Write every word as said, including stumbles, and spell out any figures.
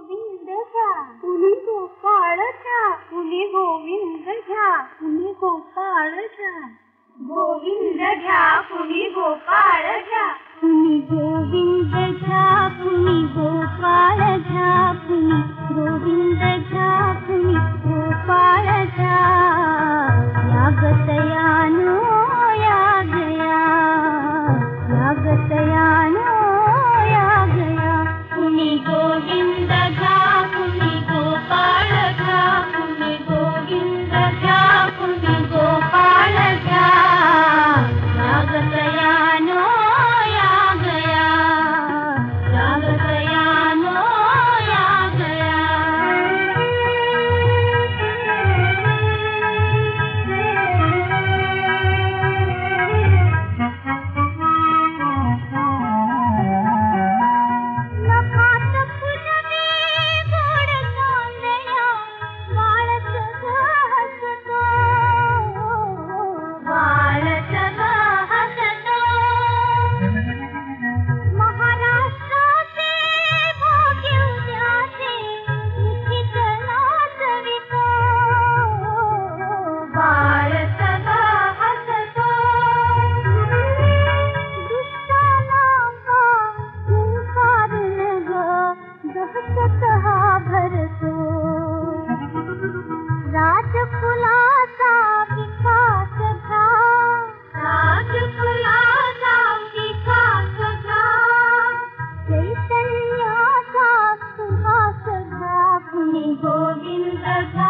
गोविंद घ्या कुणी गोपाळ घ्या कुणी गोविंद घ्या कुणी गोपाळ घ्या गोविंद घ्या कुणी गोपाळ घ्या कुणी गोविंद घ्या कुणी गोपाळ घ्या कुणी गोविंद घ्या कुणी गोपाळ घ्या यागतयानो या गया यागतयानो या गया कुणी गोविंद घ्या कुणी गोपाळ घ्या कुणी गोविंद घ्या कुणी गोपाळ घ्या यागतयानो या गया यागतयानो या गया नखात फुलवे गोड कांदया बाळ सगळं हसतो बाळ सगळं हसतो महाराष्ट्राचे भाग्य उद्याचे निश्चित नाचवितो बाळ सगळं हसतो दुष्टाला हुंकारून ग दहशत हा भरतो राजकुलाचा विकास घ्या राजकुलाचा विकास घ्या चैतन्याचा सुहास घ्या कुणी गोविंद घ्या